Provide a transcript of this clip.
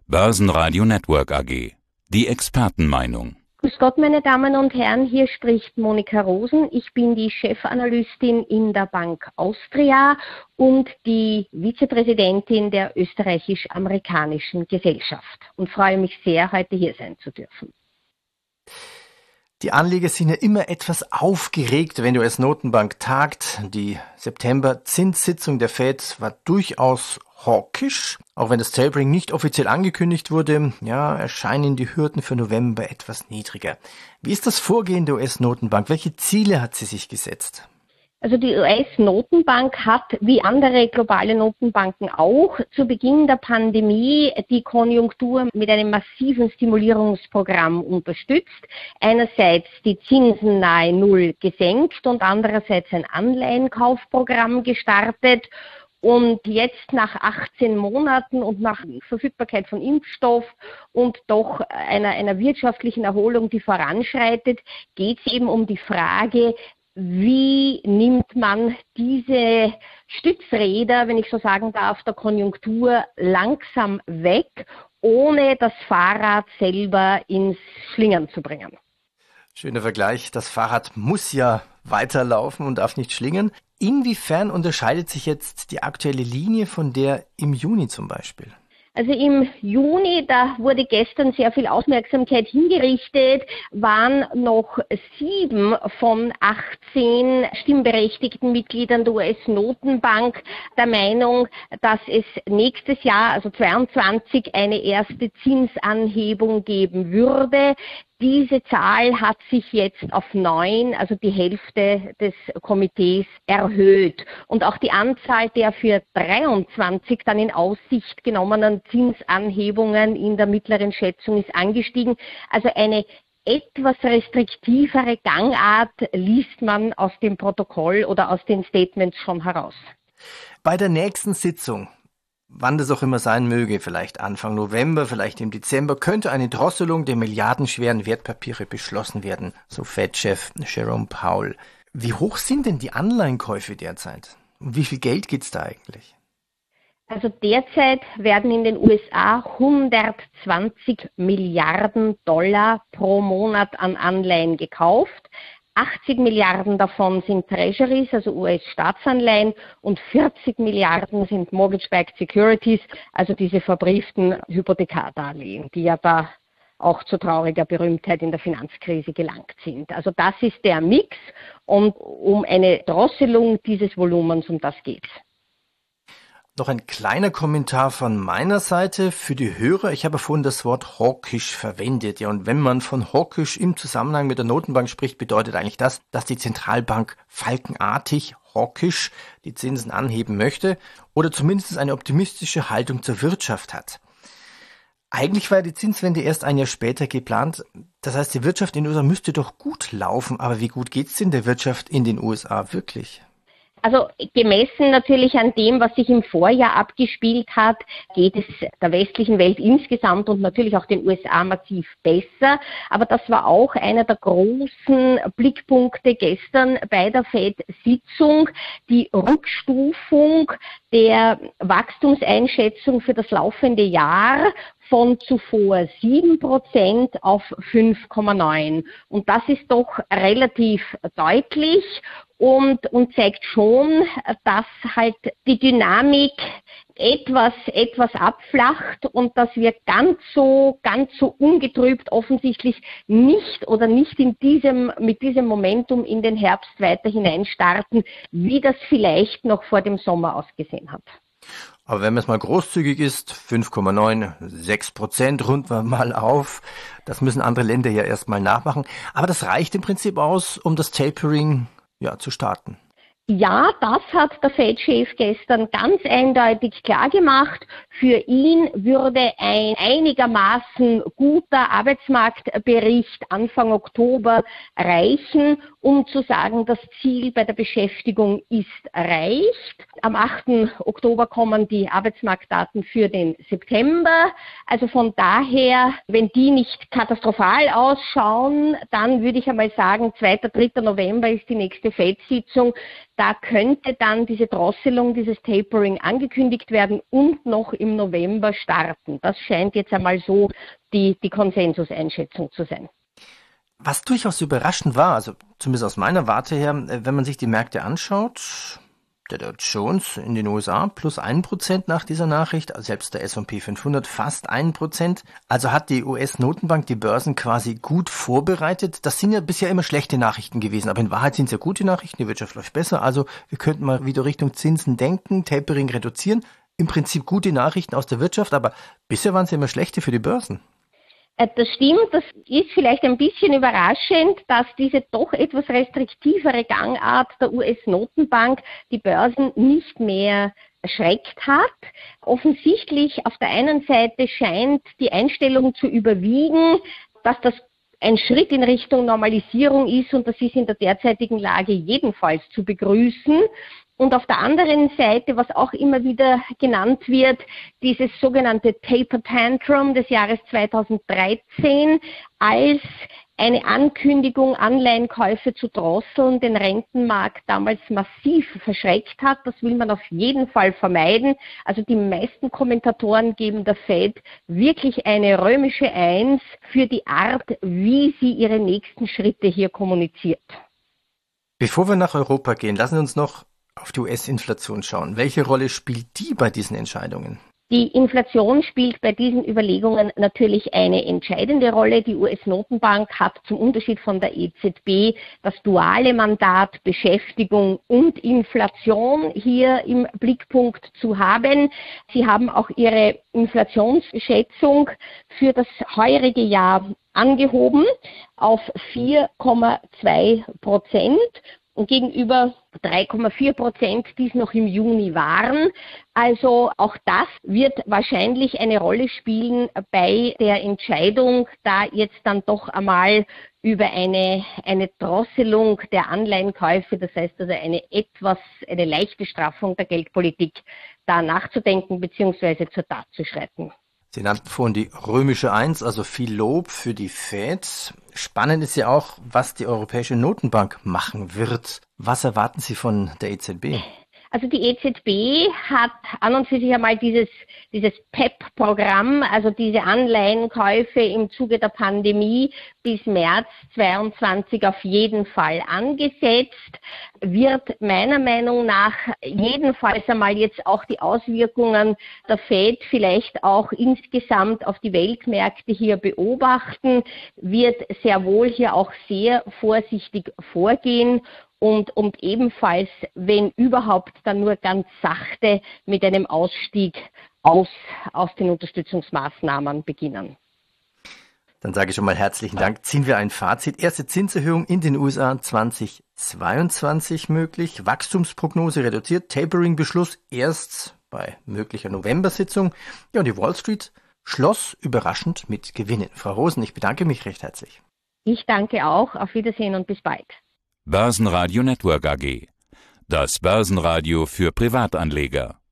Börsenradio Network AG. Die Expertenmeinung. Grüß Gott, meine Damen und Herren, hier spricht Monika Rosen. Ich bin die Chefanalystin in der Bank Austria und die Vizepräsidentin der österreichisch-amerikanischen Gesellschaft und freue mich sehr, heute hier sein zu dürfen. Die Anleger sind ja immer etwas aufgeregt, wenn die US-Notenbank tagt. Die September-Zinssitzung der Fed war durchaus hawkisch. Auch wenn das Tapering nicht offiziell angekündigt wurde, erscheinen die Hürden für November etwas niedriger. Wie ist das Vorgehen der US-Notenbank? Welche Ziele hat sie sich gesetzt? Also die US-Notenbank hat, wie andere globale Notenbanken auch, zu Beginn der Pandemie die Konjunktur mit einem massiven Stimulierungsprogramm unterstützt. Einerseits die Zinsen nahe Null gesenkt und andererseits ein Anleihenkaufprogramm gestartet. Und jetzt nach 18 Monaten und nach Verfügbarkeit von Impfstoff und doch einer wirtschaftlichen Erholung, die voranschreitet, geht es eben um die Frage, wie nimmt man diese Stützräder, wenn ich so sagen darf, der Konjunktur langsam weg, ohne das Fahrrad selber ins Schlingern zu bringen? Schöner Vergleich. Das Fahrrad muss ja weiterlaufen und darf nicht schlingern. Inwiefern unterscheidet sich jetzt die aktuelle Linie von der im Juni zum Beispiel? Also im Juni, da wurde gestern sehr viel Aufmerksamkeit hingerichtet, waren noch 7 von 18 stimmberechtigten Mitgliedern der US-Notenbank der Meinung, dass es nächstes Jahr, also 22, eine erste Zinsanhebung geben würde. Diese Zahl hat sich jetzt auf 9, also die Hälfte des Komitees, erhöht. Und auch die Anzahl der für 23 dann in Aussicht genommenen Zinsanhebungen in der mittleren Schätzung ist angestiegen. Also eine etwas restriktivere Gangart liest man aus dem Protokoll oder aus den Statements schon heraus. Bei der nächsten Sitzung, wann das auch immer sein möge, vielleicht Anfang November, vielleicht im Dezember, könnte eine Drosselung der milliardenschweren Wertpapiere beschlossen werden, so Fed-Chef Jerome Powell. Wie hoch sind denn die Anleihenkäufe derzeit? Um wie viel Geld geht's da eigentlich? Also derzeit werden in den USA 120 Milliarden Dollar pro Monat an Anleihen gekauft. 80 Milliarden davon sind Treasuries, also US-Staatsanleihen, und 40 Milliarden sind Mortgage-Backed Securities, also diese verbrieften Hypothekardarlehen, die ja da auch zu trauriger Berühmtheit in der Finanzkrise gelangt sind. Also das ist der Mix und um eine Drosselung dieses Volumens, um das geht's. Noch ein kleiner Kommentar von meiner Seite für die Hörer. Ich habe vorhin das Wort hawkisch verwendet. Ja, und wenn man von hawkisch im Zusammenhang mit der Notenbank spricht, bedeutet eigentlich das, dass die Zentralbank falkenartig hawkisch die Zinsen anheben möchte oder zumindest eine optimistische Haltung zur Wirtschaft hat. Eigentlich war die Zinswende erst ein Jahr später geplant. Das heißt, die Wirtschaft in den USA müsste doch gut laufen. Aber wie gut geht's denn der Wirtschaft in den USA wirklich? Also gemessen natürlich an dem, was sich im Vorjahr abgespielt hat, geht es der westlichen Welt insgesamt und natürlich auch den USA massiv besser. Aber das war auch einer der großen Blickpunkte gestern bei der FED-Sitzung, die Rückstufung der Wachstumseinschätzung für das laufende Jahr von zuvor 7% auf 5,9%. Und das ist doch relativ deutlich und zeigt schon, dass halt die Dynamik etwas abflacht und dass wir ganz so ungetrübt offensichtlich nicht mit diesem Momentum in den Herbst weiter hineinstarten, wie das vielleicht noch vor dem Sommer ausgesehen hat. Aber wenn man es mal großzügig ist, 5,9, 6% runden wir mal auf. Das müssen andere Länder ja erstmal nachmachen. Aber das reicht im Prinzip aus, um das Tapering zu starten. Ja, das hat der Fed-Chef gestern ganz eindeutig klargemacht. Für ihn würde ein einigermaßen guter Arbeitsmarktbericht Anfang Oktober reichen, um zu sagen, das Ziel bei der Beschäftigung ist erreicht. Am 8. Oktober kommen die Arbeitsmarktdaten für den September. Also von daher, wenn die nicht katastrophal ausschauen, dann würde ich einmal sagen, 2. 3. November ist die nächste Fed-Sitzung. Da könnte dann diese Drosselung, dieses Tapering angekündigt werden und noch im November starten. Das scheint jetzt einmal so die Konsensuseinschätzung zu sein. Was durchaus überraschend war, also zumindest aus meiner Warte her, wenn man sich die Märkte anschaut, der Dow Jones in den USA plus 1% nach dieser Nachricht, also selbst der S&P 500 fast 1%. Also hat die US-Notenbank die Börsen quasi gut vorbereitet. Das sind ja bisher immer schlechte Nachrichten gewesen, aber in Wahrheit sind es ja gute Nachrichten, die Wirtschaft läuft besser. Also wir könnten mal wieder Richtung Zinsen denken, Tapering reduzieren. Im Prinzip gute Nachrichten aus der Wirtschaft, aber bisher waren es ja immer schlechte für die Börsen. Das stimmt, das ist vielleicht ein bisschen überraschend, dass diese doch etwas restriktivere Gangart der US-Notenbank die Börsen nicht mehr erschreckt hat. Offensichtlich auf der einen Seite scheint die Einstellung zu überwiegen, dass das ein Schritt in Richtung Normalisierung ist und das ist in der derzeitigen Lage jedenfalls zu begrüßen. Und auf der anderen Seite, was auch immer wieder genannt wird, dieses sogenannte Taper Tantrum des Jahres 2013 als eine Ankündigung, Anleihenkäufe zu drosseln, den Rentenmarkt damals massiv verschreckt hat. Das will man auf jeden Fall vermeiden. Also die meisten Kommentatoren geben der Fed wirklich eine römische Eins für die Art, wie sie ihre nächsten Schritte hier kommuniziert. Bevor wir nach Europa gehen, lassen Sie uns noch auf die US-Inflation schauen. Welche Rolle spielt die bei diesen Entscheidungen? Die Inflation spielt bei diesen Überlegungen natürlich eine entscheidende Rolle. Die US-Notenbank hat zum Unterschied von der EZB das duale Mandat, Beschäftigung und Inflation hier im Blickpunkt zu haben. Sie haben auch ihre Inflationsschätzung für das heurige Jahr angehoben auf 4,2%. Und gegenüber 3,4%, die es noch im Juni waren. Also auch das wird wahrscheinlich eine Rolle spielen bei der Entscheidung, da jetzt dann doch einmal über eine Drosselung der Anleihenkäufe, das heißt also eine leichte Straffung der Geldpolitik, da nachzudenken bzw. zur Tat zu schreiten. Sie nannten vorhin die römische Eins, also viel Lob für die Fed. Spannend ist ja auch, was die Europäische Notenbank machen wird. Was erwarten Sie von der EZB? Also die EZB hat an und für sich einmal dieses PEP-Programm, also diese Anleihenkäufe im Zuge der Pandemie bis März 2022 auf jeden Fall angesetzt, wird meiner Meinung nach jedenfalls einmal jetzt auch die Auswirkungen der Fed vielleicht auch insgesamt auf die Weltmärkte hier beobachten, wird sehr wohl hier auch sehr vorsichtig vorgehen. Und ebenfalls, wenn überhaupt, dann nur ganz sachte mit einem Ausstieg aus den Unterstützungsmaßnahmen beginnen. Dann sage ich schon mal herzlichen Dank. Ziehen wir ein Fazit. Erste Zinserhöhung in den USA 2022 möglich. Wachstumsprognose reduziert. Tapering-Beschluss erst bei möglicher November-Sitzung. Ja, und die Wall Street schloss überraschend mit Gewinnen. Frau Rosen, ich bedanke mich recht herzlich. Ich danke auch. Auf Wiedersehen und bis bald. Börsenradio Network AG. Das Börsenradio für Privatanleger.